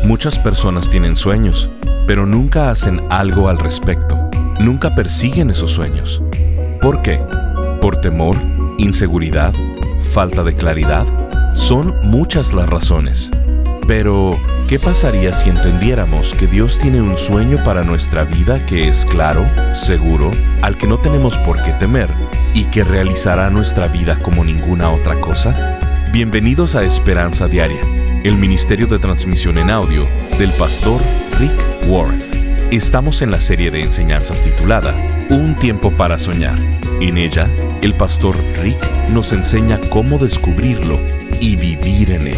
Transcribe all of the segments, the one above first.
Muchas personas tienen sueños, pero nunca hacen algo al respecto. Nunca persiguen esos sueños. ¿Por qué? ¿Por temor? ¿Inseguridad? ¿Falta de claridad? Son muchas las razones. Pero, ¿qué pasaría si entendiéramos que Dios tiene un sueño para nuestra vida que es claro, seguro, al que no tenemos por qué temer y que realizará nuestra vida como ninguna otra cosa? Bienvenidos a Esperanza Diaria, el ministerio de transmisión en audio del pastor Rick Warren. Estamos en la serie de enseñanzas titulada Un tiempo para soñar. En ella, el pastor Rick nos enseña cómo descubrirlo y vivir en él.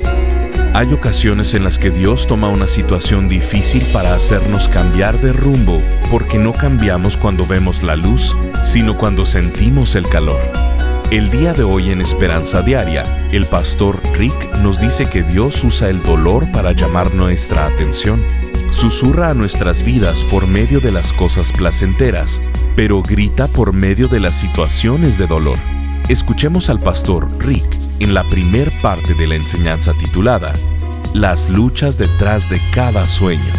Hay ocasiones en las que Dios toma una situación difícil para hacernos cambiar de rumbo, porque no cambiamos cuando vemos la luz, sino cuando sentimos el calor. El día de hoy en Esperanza Diaria, el pastor Rick nos dice que Dios usa el dolor para llamar nuestra atención. Susurra a nuestras vidas por medio de las cosas placenteras, pero grita por medio de las situaciones de dolor. Escuchemos al pastor Rick en la primer parte de la enseñanza titulada Las luchas detrás de cada sueño.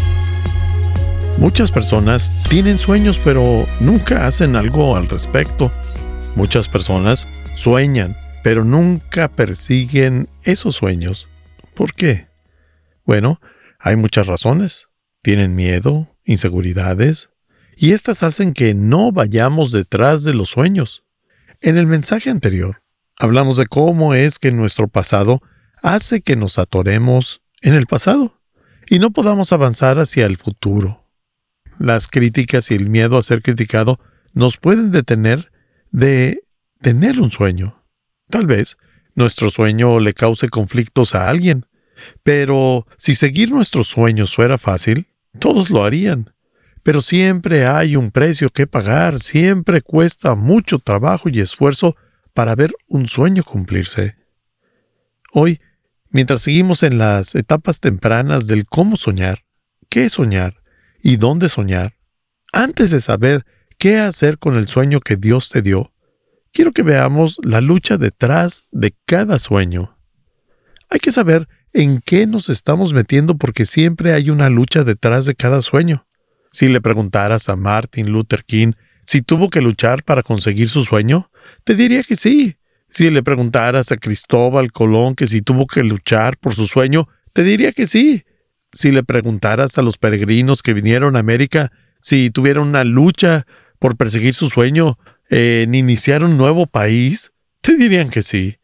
Muchas personas tienen sueños, pero nunca hacen algo al respecto. Muchas personas sueñan, pero nunca persiguen esos sueños. ¿Por qué? Bueno, hay muchas razones. Tienen miedo, inseguridades, y estas hacen que no vayamos detrás de los sueños. En el mensaje anterior, hablamos de cómo es que nuestro pasado hace que nos atoremos en el pasado y no podamos avanzar hacia el futuro. Las críticas y el miedo a ser criticado nos pueden detener de tener un sueño. Tal vez nuestro sueño le cause conflictos a alguien, pero si seguir nuestros sueños fuera fácil, todos lo harían. Pero siempre hay un precio que pagar, siempre cuesta mucho trabajo y esfuerzo para ver un sueño cumplirse. Hoy, mientras seguimos en las etapas tempranas del cómo soñar, qué soñar y dónde soñar, antes de saber qué hacer con el sueño que Dios te dio, quiero que veamos la lucha detrás de cada sueño. Hay que saber en qué nos estamos metiendo porque siempre hay una lucha detrás de cada sueño. Si le preguntaras a Martin Luther King si tuvo que luchar para conseguir su sueño, te diría que sí. Si le preguntaras a Cristóbal Colón que si tuvo que luchar por su sueño, te diría que sí. Si le preguntaras a los peregrinos que vinieron a América si tuvieron una lucha por perseguir su sueño, en iniciar un nuevo país, te dirían que sí.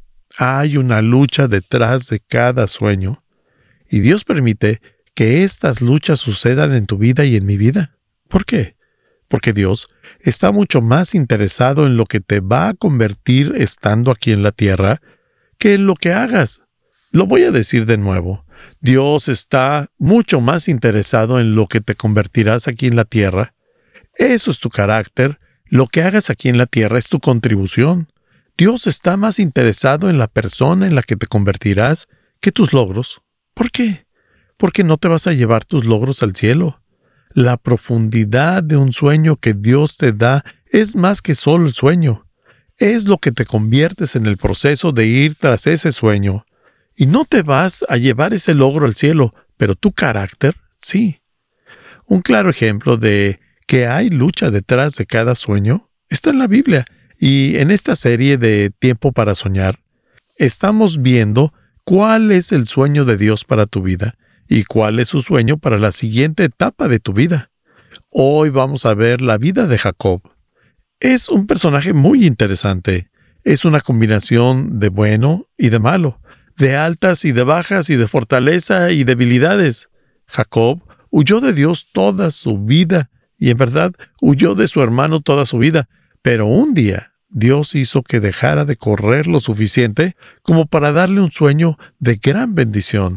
Hay una lucha detrás de cada sueño. Y Dios permite que estas luchas sucedan en tu vida y en mi vida. ¿Por qué? Porque Dios está mucho más interesado en lo que te va a convertir estando aquí en la tierra que en lo que hagas. Lo voy a decir de nuevo. Dios está mucho más interesado en lo que te convertirás aquí en la tierra. Eso es tu carácter. Lo que hagas aquí en la tierra es tu contribución. Dios está más interesado en la persona en la que te convertirás que tus logros. ¿Por qué? Porque no te vas a llevar tus logros al cielo. La profundidad de un sueño que Dios te da es más que solo el sueño. Es lo que te conviertes en el proceso de ir tras ese sueño. Y no te vas a llevar ese logro al cielo, pero tu carácter, sí. Un claro ejemplo de que hay lucha detrás de cada sueño está en la Biblia. Y en esta serie de Tiempo para Soñar, estamos viendo cuál es el sueño de Dios para tu vida y cuál es su sueño para la siguiente etapa de tu vida. Hoy vamos a ver la vida de Jacob. Es un personaje muy interesante. Es una combinación de bueno y de malo, de altas y de bajas y de fortaleza y debilidades. Jacob huyó de Dios toda su vida y en verdad huyó de su hermano toda su vida. Pero un día Dios hizo que dejara de correr lo suficiente como para darle un sueño de gran bendición.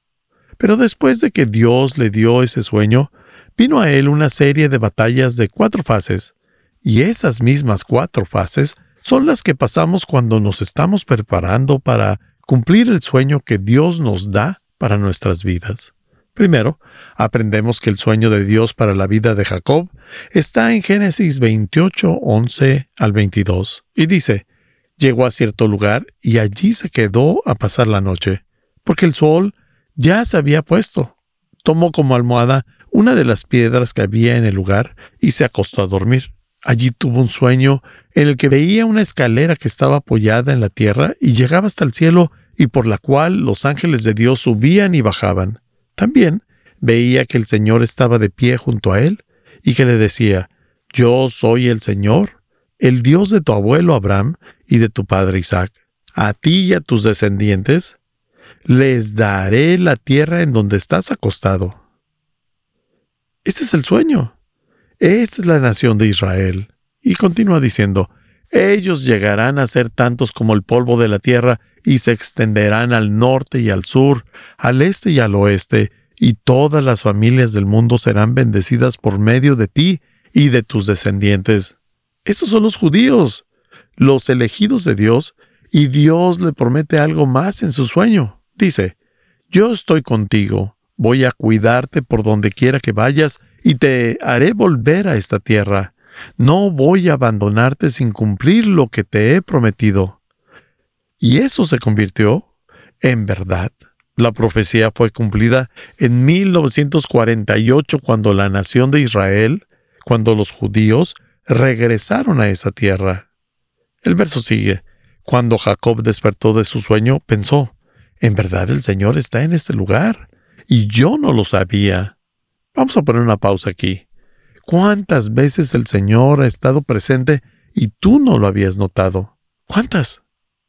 Pero después de que Dios le dio ese sueño, vino a él una serie de batallas de 4 fases. Y esas mismas 4 fases son las que pasamos cuando nos estamos preparando para cumplir el sueño que Dios nos da para nuestras vidas. Primero, aprendemos que el sueño de Dios para la vida de Jacob está en Génesis 28, 11 al 22, y dice: llegó a cierto lugar y allí se quedó a pasar la noche, porque el sol ya se había puesto. Tomó como almohada una de las piedras que había en el lugar y se acostó a dormir. Allí tuvo un sueño en el que veía una escalera que estaba apoyada en la tierra y llegaba hasta el cielo y por la cual los ángeles de Dios subían y bajaban. También veía que el Señor estaba de pie junto a él y que le decía: Yo soy el Señor, el Dios de tu abuelo Abraham y de tu padre Isaac. A ti y a tus descendientes les daré la tierra en donde estás acostado. Ese es el sueño. Esta es la nación de Israel. Y continúa diciendo: ellos llegarán a ser tantos como el polvo de la tierra y se extenderán al norte y al sur, al este y al oeste, y todas las familias del mundo serán bendecidas por medio de ti y de tus descendientes. Esos son los judíos, los elegidos de Dios, y Dios le promete algo más en su sueño. Dice: yo estoy contigo, voy a cuidarte por donde quiera que vayas y te haré volver a esta tierra. No voy a abandonarte sin cumplir lo que te he prometido. Y eso se convirtió en verdad. La profecía fue cumplida en 1948 cuando la nación de Israel, cuando los judíos regresaron a esa tierra. El verso sigue: cuando Jacob despertó de su sueño, pensó: en verdad el Señor está en este lugar, y yo no lo sabía. Vamos a poner una pausa aquí. ¿Cuántas veces el Señor ha estado presente y tú no lo habías notado? ¿Cuántas?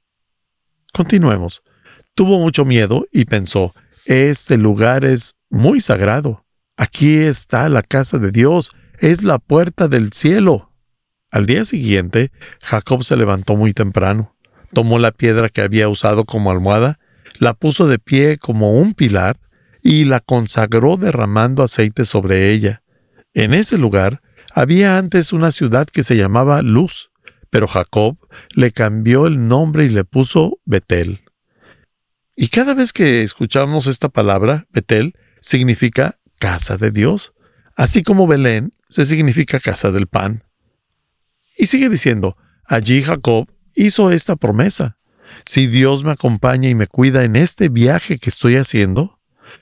Continuemos. Tuvo mucho miedo y pensó: este lugar es muy sagrado. Aquí está la casa de Dios, es la puerta del cielo. Al día siguiente, Jacob se levantó muy temprano, tomó la piedra que había usado como almohada, la puso de pie como un pilar y la consagró derramando aceite sobre ella. En ese lugar había antes una ciudad que se llamaba Luz, pero Jacob le cambió el nombre y le puso Betel. Y cada vez que escuchamos esta palabra, Betel significa casa de Dios, así como Belén se significa casa del pan. Y sigue diciendo: allí Jacob hizo esta promesa: si Dios me acompaña y me cuida en este viaje que estoy haciendo,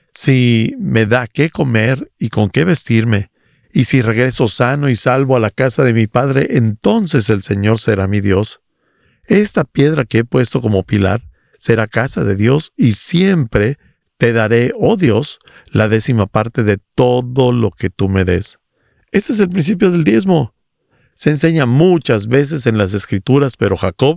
si me da qué comer y con qué vestirme, y si regreso sano y salvo a la casa de mi padre, entonces el Señor será mi Dios. Esta piedra que he puesto como pilar será casa de Dios, y siempre te daré, oh Dios, la 10ª parte de todo lo que tú me des. Ese es el principio del diezmo. Se enseña muchas veces en las Escrituras, pero Jacob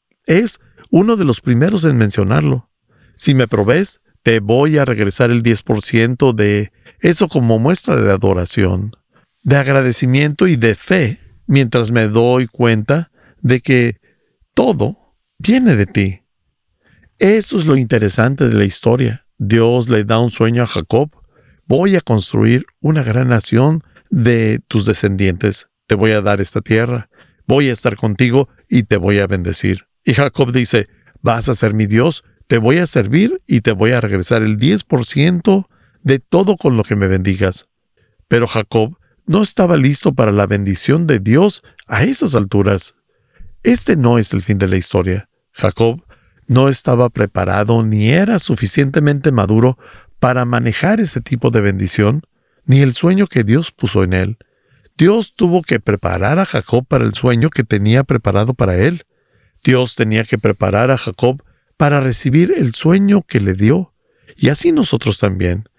es uno de los primeros en mencionarlo. Si me provees, te voy a regresar el 10% de eso como muestra de adoración, de agradecimiento y de fe, mientras me doy cuenta de que todo viene de ti. Eso es lo interesante de la historia. Dios le da un sueño a Jacob: voy a construir una gran nación de tus descendientes. Te voy a dar esta tierra, voy a estar contigo y te voy a bendecir. Y Jacob dice: vas a ser mi Dios, te voy a servir y te voy a regresar el 10% de todo con lo que me bendigas. Pero Jacob no estaba listo para la bendición de Dios a esas alturas. Este no es el fin de la historia. Jacob no estaba preparado ni era suficientemente maduro para manejar ese tipo de bendición, ni el sueño que Dios puso en él. Dios tuvo que preparar a Jacob para el sueño que tenía preparado para él. Dios tenía que preparar a Jacob para recibir el sueño que le dio. Y así nosotros también.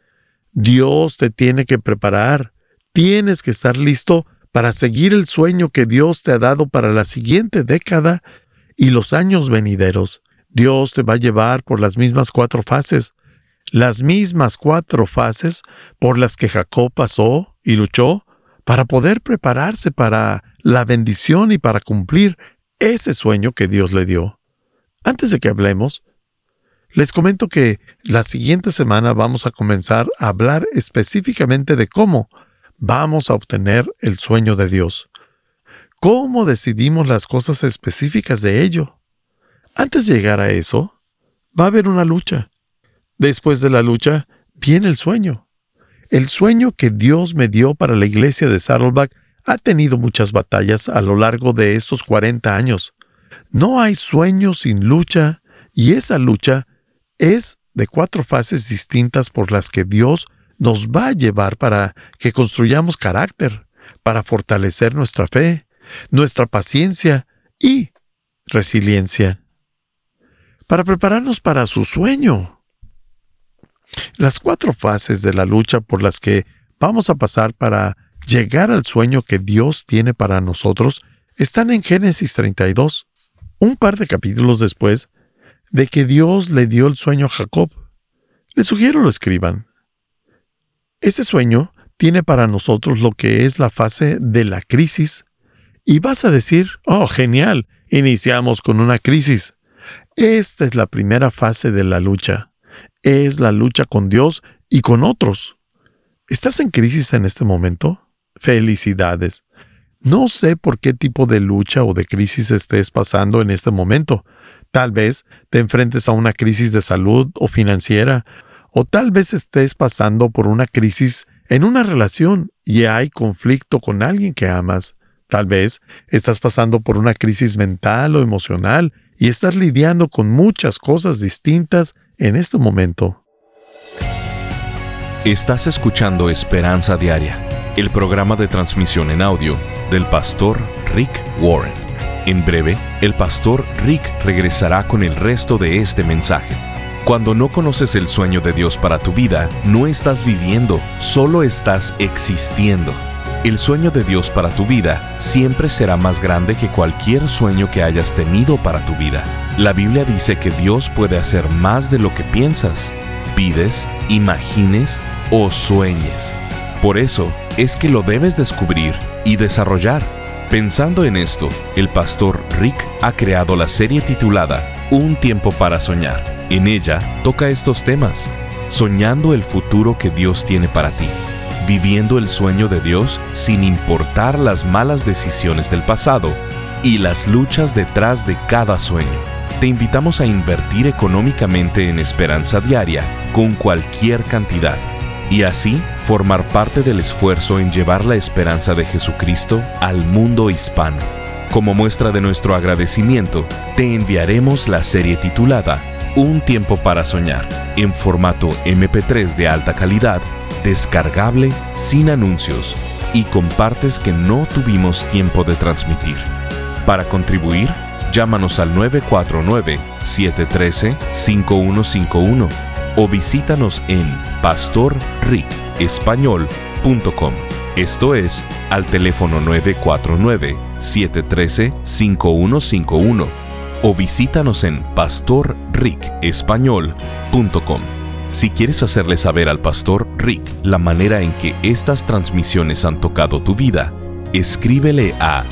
Dios te tiene que preparar. Tienes que estar listo para seguir el sueño que Dios te ha dado para la siguiente década y los años venideros. Dios te va a llevar por las mismas 4 fases. Las mismas 4 fases por las que Jacob pasó y luchó para poder prepararse para la bendición y para cumplir ese sueño que Dios le dio. Antes de que hablemos, les comento que la siguiente semana vamos a comenzar a hablar específicamente de cómo vamos a obtener el sueño de Dios. ¿Cómo decidimos las cosas específicas de ello? Antes de llegar a eso, va a haber una lucha. Después de la lucha, viene el sueño. El sueño que Dios me dio para la iglesia de Saddleback ha tenido muchas batallas a lo largo de estos 40 años. No hay sueño sin lucha, y esa lucha es de 4 fases distintas por las que Dios nos va a llevar para que construyamos carácter, para fortalecer nuestra fe, nuestra paciencia y resiliencia, para prepararnos para su sueño. Las 4 fases de la lucha por las que vamos a pasar para llegar al sueño que Dios tiene para nosotros están en Génesis 32, un par de capítulos después de que Dios le dio el sueño a Jacob. Les sugiero lo escriban. Ese sueño tiene para nosotros lo que es la fase de la crisis. Y vas a decir, oh, genial, iniciamos con una crisis. Esta es la primera fase de la lucha. Es la lucha con Dios y con otros. ¿Estás en crisis en este momento? Felicidades. No sé por qué tipo de lucha o de crisis estés pasando en este momento. Tal vez te enfrentes a una crisis de salud o financiera, o tal vez estés pasando por una crisis en una relación y hay conflicto con alguien que amas. Tal vez estás pasando por una crisis mental o emocional y estás lidiando con muchas cosas distintas en este momento. Estás escuchando Esperanza Diaria, el programa de transmisión en audio del pastor Rick Warren. En breve, el pastor Rick regresará con el resto de este mensaje. Cuando no conoces el sueño de Dios para tu vida, no estás viviendo, solo estás existiendo. El sueño de Dios para tu vida siempre será más grande que cualquier sueño que hayas tenido para tu vida. La Biblia dice que Dios puede hacer más de lo que piensas, pides, imagines o sueñes. Por eso es que lo debes descubrir y desarrollar. Pensando en esto, el pastor Rick ha creado la serie titulada Un tiempo para soñar. En ella toca estos temas: soñando el futuro que Dios tiene para ti, viviendo el sueño de Dios sin importar las malas decisiones del pasado y las luchas detrás de cada sueño. Te invitamos a invertir económicamente en Esperanza Diaria con cualquier cantidad y así formar parte del esfuerzo en llevar la esperanza de Jesucristo al mundo hispano. Como muestra de nuestro agradecimiento, te enviaremos la serie titulada Un tiempo para soñar, en formato MP3 de alta calidad, descargable, sin anuncios y con partes que no tuvimos tiempo de transmitir. Para contribuir, llámanos al 949-713-5151 o visítanos en pastorricespañol.com. Esto es, al teléfono 949-713-5151 o visítanos en pastorricespañol.com. Si quieres hacerle saber al pastor Rick la manera en que estas transmisiones han tocado tu vida, escríbele a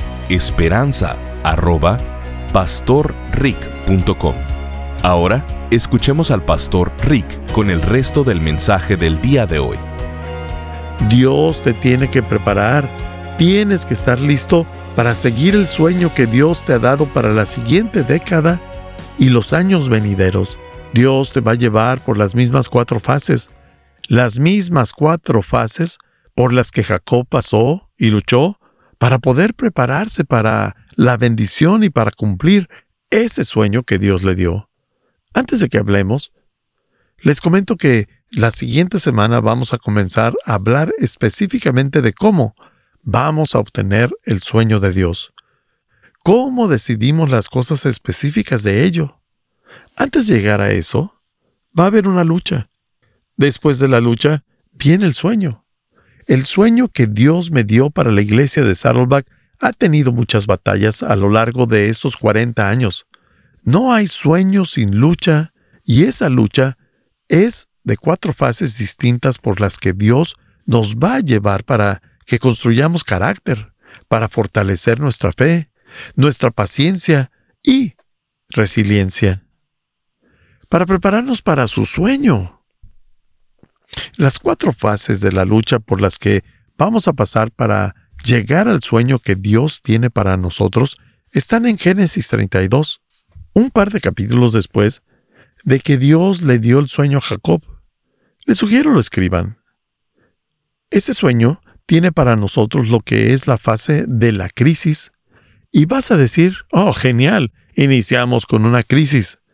esperanza@pastorrick.com. Ahora, escuchemos al pastor Rick con el resto del mensaje del día de hoy. Dios te tiene que preparar. Tienes que estar listo para seguir el sueño que Dios te ha dado para la siguiente década y los años venideros. Dios te va a llevar por las mismas 4 fases. Las mismas 4 fases por las que Jacob pasó y luchó para poder prepararse para la bendición y para cumplir ese sueño que Dios le dio. Antes de que hablemos, les comento que la siguiente semana vamos a comenzar a hablar específicamente de cómo vamos a obtener el sueño de Dios. ¿Cómo decidimos las cosas específicas de ello? Antes de llegar a eso, va a haber una lucha. Después de la lucha, viene el sueño. El sueño que Dios me dio para la iglesia de Saddleback ha tenido muchas batallas a lo largo de estos 40 años. No hay sueño sin lucha, y esa lucha es de 4 fases distintas por las que Dios nos va a llevar para que construyamos carácter, para fortalecer nuestra fe, nuestra paciencia y resiliencia, para prepararnos para su sueño. Las 4 fases de la lucha por las que vamos a pasar para llegar al sueño que Dios tiene para nosotros están en Génesis 32, un par de capítulos después de que Dios le dio el sueño a Jacob. Les sugiero lo escriban. Ese sueño tiene para nosotros lo que es la fase de la crisis. Y vas a decir, oh, genial, iniciamos con una crisis.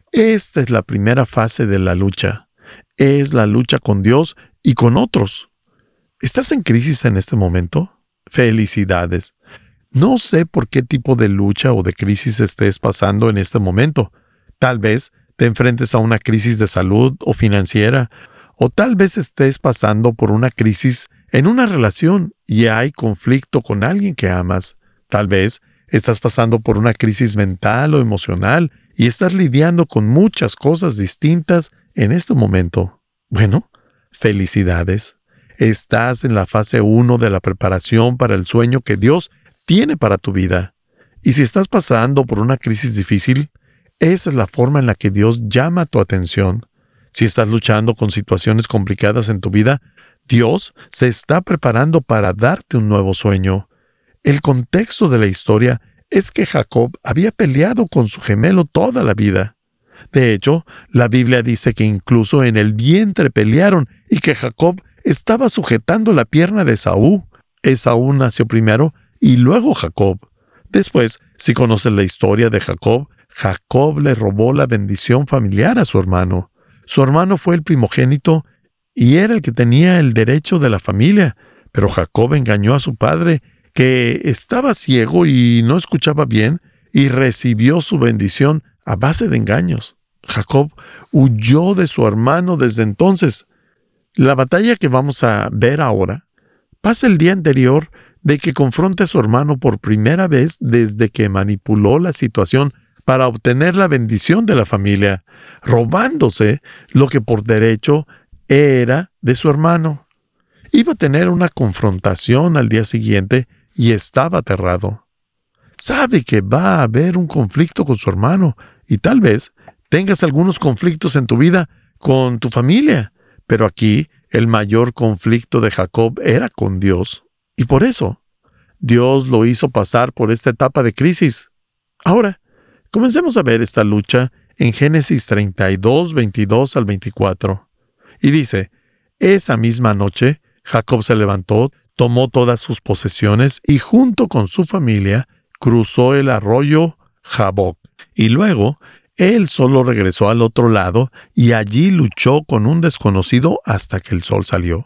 Esta es la primera fase de la lucha. Es la lucha con Dios y con otros. ¿Estás en crisis en este momento? Felicidades. No sé por qué tipo de lucha o de crisis estés pasando en este momento. Tal vez te enfrentes a una crisis de salud o financiera, o tal vez estés pasando por una crisis en una relación y hay conflicto con alguien que amas. Tal vez estás pasando por una crisis mental o emocional y estás lidiando con muchas cosas distintas en este momento. Bueno, felicidades. Estás en la fase 1 de la preparación para el sueño que Dios tiene para tu vida. Y si estás pasando por una crisis difícil, esa es la forma en la que Dios llama tu atención. Si estás luchando con situaciones complicadas en tu vida, Dios se está preparando para darte un nuevo sueño. El contexto de la historia es que Jacob había peleado con su gemelo toda la vida. De hecho, la Biblia dice que incluso en el vientre pelearon y que Jacob estaba sujetando la pierna de Esaú. Esaú nació primero y luego Jacob. Después, si conoces la historia de Jacob, Jacob le robó la bendición familiar a su hermano. Su hermano fue el primogénito y era el que tenía el derecho de la familia, pero Jacob engañó a su padre, que estaba ciego y no escuchaba bien, y recibió su bendición a base de engaños. Jacob huyó de su hermano desde entonces. La batalla que vamos a ver ahora pasa el día anterior de que confronte a su hermano por primera vez desde que manipuló la situación para obtener la bendición de la familia, robándose lo que por derecho era de su hermano. Iba a tener una confrontación al día siguiente y estaba aterrado. Sabe que va a haber un conflicto con su hermano y tal vez tengas algunos conflictos en tu vida con tu familia, pero aquí el mayor conflicto de Jacob era con Dios. Y por eso, Dios lo hizo pasar por esta etapa de crisis. Ahora, comencemos a ver esta lucha en Génesis 32, 22 al 24. Y dice, esa misma noche, Jacob se levantó, tomó todas sus posesiones y junto con su familia cruzó el arroyo Jaboc. Y luego, él solo regresó al otro lado y allí luchó con un desconocido hasta que el sol salió.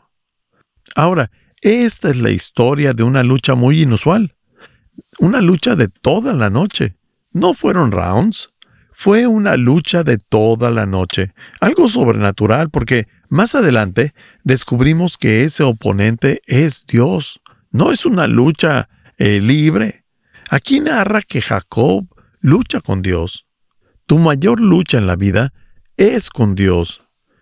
Ahora, esta es la historia de una lucha muy inusual. Una lucha de toda la noche. No fueron rounds. Fue una lucha de toda la noche. Algo sobrenatural porque más adelante descubrimos que ese oponente es Dios. No es una lucha libre. Aquí narra que Jacob lucha con Dios. Tu mayor lucha en la vida es con Dios.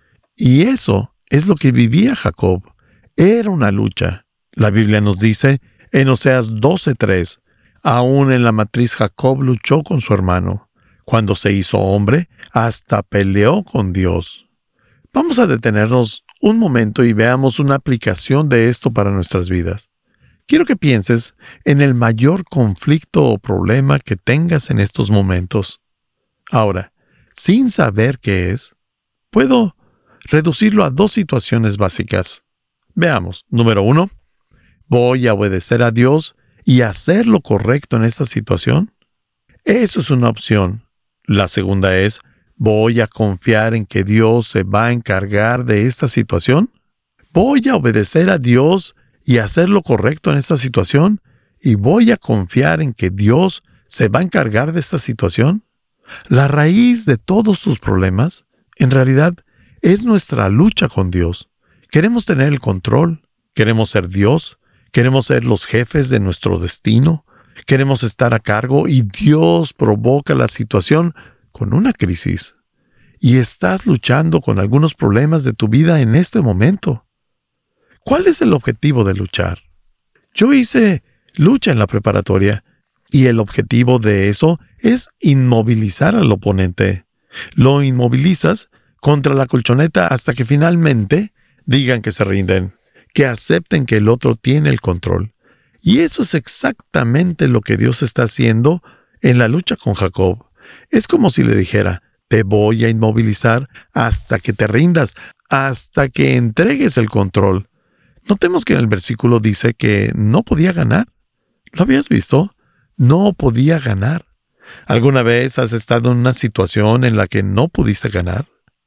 Y eso es lo que vivía Jacob. Era una lucha. La Biblia nos dice en Oseas 12:3, aún en la matriz Jacob luchó con su hermano. Cuando se hizo hombre, hasta peleó con Dios. Vamos a detenernos un momento y veamos una aplicación de esto para nuestras vidas. Quiero que pienses en el mayor conflicto o problema que tengas en estos momentos. Ahora, sin saber qué es, puedo reducirlo a 2 situaciones básicas. Veamos. Número 1, ¿voy a obedecer a Dios y hacer lo correcto en esta situación? Eso es una opción. La segunda es, ¿voy a confiar en que Dios se va a encargar de esta situación? ¿Voy a obedecer a Dios y hacer lo correcto en esta situación? ¿Y voy a confiar en que Dios se va a encargar de esta situación? La raíz de todos tus problemas, en realidad, es nuestra lucha con Dios. Queremos tener el control, queremos ser Dios, queremos ser los jefes de nuestro destino, queremos estar a cargo y Dios provoca la situación con una crisis. Y estás luchando con algunos problemas de tu vida en este momento. ¿Cuál es el objetivo de luchar? Yo hice lucha en la preparatoria y el objetivo de eso es inmovilizar al oponente. Lo inmovilizas contra la colchoneta hasta que finalmente digan que se rinden, que acepten que el otro tiene el control. Y eso es exactamente lo que Dios está haciendo en la lucha con Jacob. Es como si le dijera, te voy a inmovilizar hasta que te rindas, hasta que entregues el control. Notemos que en el versículo dice que no podía ganar. ¿Lo habías visto? No podía ganar. ¿Alguna vez has estado en una situación en la que no pudiste ganar?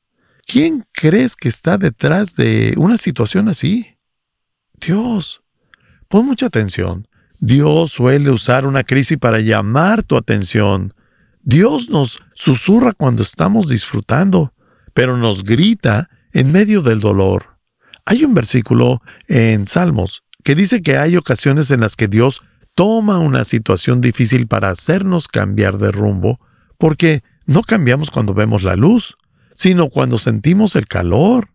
¿Quién crees que está detrás de una situación así? Dios. Pon mucha atención. Dios suele usar una crisis para llamar tu atención. Dios nos susurra cuando estamos disfrutando, pero nos grita en medio del dolor. Hay un versículo en Salmos que dice que hay ocasiones en las que Dios toma una situación difícil para hacernos cambiar de rumbo, porque no cambiamos cuando vemos la luz, sino cuando sentimos el calor.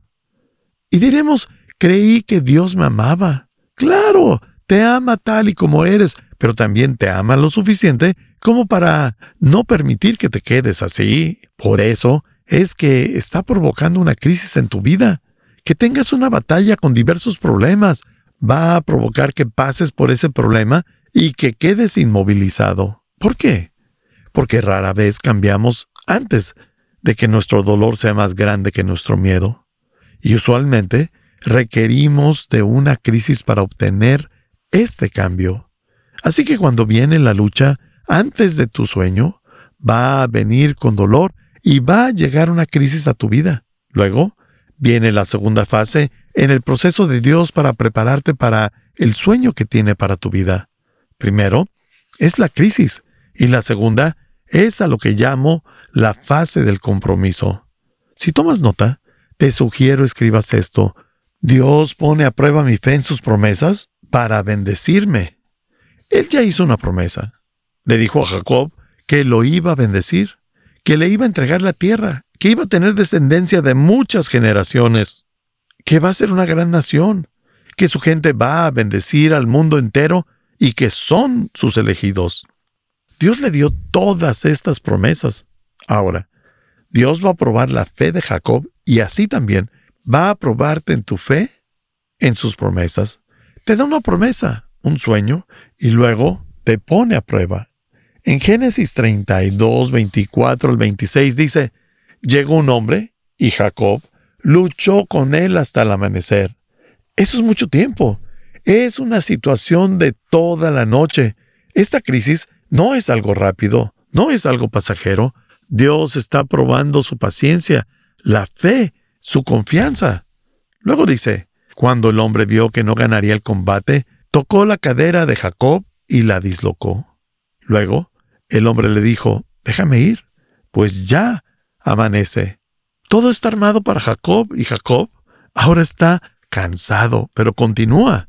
Y diremos, creí que Dios me amaba. Claro, te ama tal y como eres, pero también te ama lo suficiente como para no permitir que te quedes así. Por eso es que está provocando una crisis en tu vida. Que tengas una batalla con diversos problemas va a provocar que pases por ese problema y que quedes inmovilizado. ¿Por qué? Porque rara vez cambiamos antes de que nuestro dolor sea más grande que nuestro miedo. Y usualmente requerimos de una crisis para obtener este cambio. Así que cuando viene la lucha antes de tu sueño, va a venir con dolor y va a llegar una crisis a tu vida. Luego viene la segunda fase en el proceso de Dios para prepararte para el sueño que tiene para tu vida. Primero es la crisis y la segunda es a lo que llamo la fase del compromiso. Si tomas nota, te sugiero escribas esto. Dios pone a prueba mi fe en sus promesas para bendecirme. Él ya hizo una promesa. Le dijo a Jacob que lo iba a bendecir, que le iba a entregar la tierra, que iba a tener descendencia de muchas generaciones, que va a ser una gran nación, que su gente va a bendecir al mundo entero y que son sus elegidos. Dios le dio todas estas promesas. Ahora, Dios va a probar la fe de Jacob y así también va a probarte en tu fe en sus promesas. Te da una promesa, un sueño, y luego te pone a prueba. En Génesis 32, 24 al 26 dice, llegó un hombre, y Jacob luchó con él hasta el amanecer. Eso es mucho tiempo. Es una situación de toda la noche. Esta crisis no es algo rápido, no es algo pasajero. Dios está probando su paciencia, la fe, su confianza. Luego dice, cuando el hombre vio que no ganaría el combate, tocó la cadera de Jacob y la dislocó. Luego, el hombre le dijo, déjame ir, pues ya amanece. Todo está armado para Jacob y Jacob ahora está cansado, pero continúa.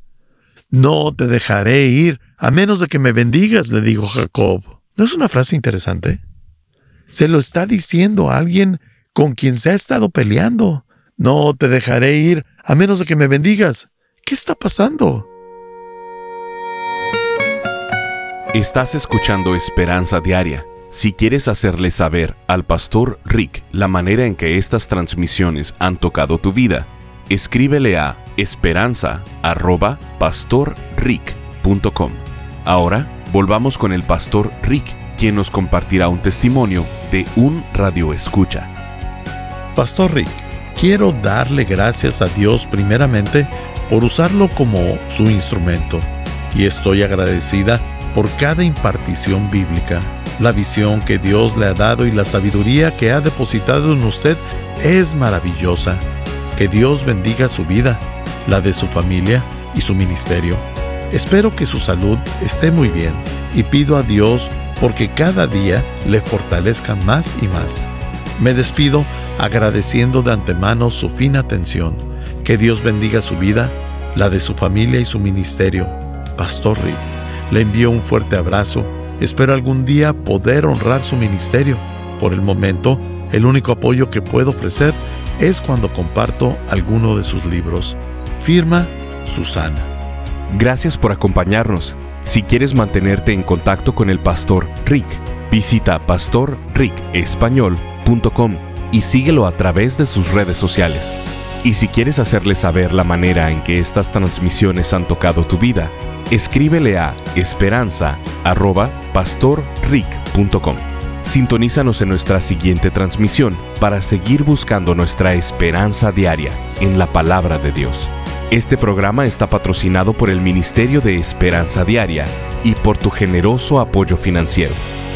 No te dejaré ir a menos de que me bendigas, le dijo Jacob. ¿No es una frase interesante? Se lo está diciendo a alguien con quien se ha estado peleando. No te dejaré ir a menos de que me bendigas. ¿Qué está pasando? Estás escuchando Esperanza Diaria. Si quieres hacerle saber al Pastor Rick la manera en que estas transmisiones han tocado tu vida, escríbele a esperanza@pastorrick.com. Ahora, volvamos con el Pastor Rick, quien nos compartirá un testimonio de un radioescucha. Pastor Rick, quiero darle gracias a Dios primeramente por usarlo como su instrumento, y estoy agradecida por cada impartición bíblica. La visión que Dios le ha dado y la sabiduría que ha depositado en usted es maravillosa. Que Dios bendiga su vida, la de su familia y su ministerio. Espero que su salud esté muy bien y pido a Dios porque cada día le fortalezca más y más. Me despido agradeciendo de antemano su fina atención. Que Dios bendiga su vida, la de su familia y su ministerio. Pastor Rick, le envío un fuerte abrazo. Espero algún día poder honrar su ministerio. Por el momento, el único apoyo que puedo ofrecer es cuando comparto alguno de sus libros. Firma Susana. Gracias por acompañarnos. Si quieres mantenerte en contacto con el Pastor Rick, visita pastorricespañol.com y síguelo a través de sus redes sociales. Y si quieres hacerle saber la manera en que estas transmisiones han tocado tu vida, escríbele a esperanza@pastorrick.com. Sintonízanos en nuestra siguiente transmisión para seguir buscando nuestra esperanza diaria en la palabra de Dios. Este programa está patrocinado por el Ministerio de Esperanza Diaria y por tu generoso apoyo financiero.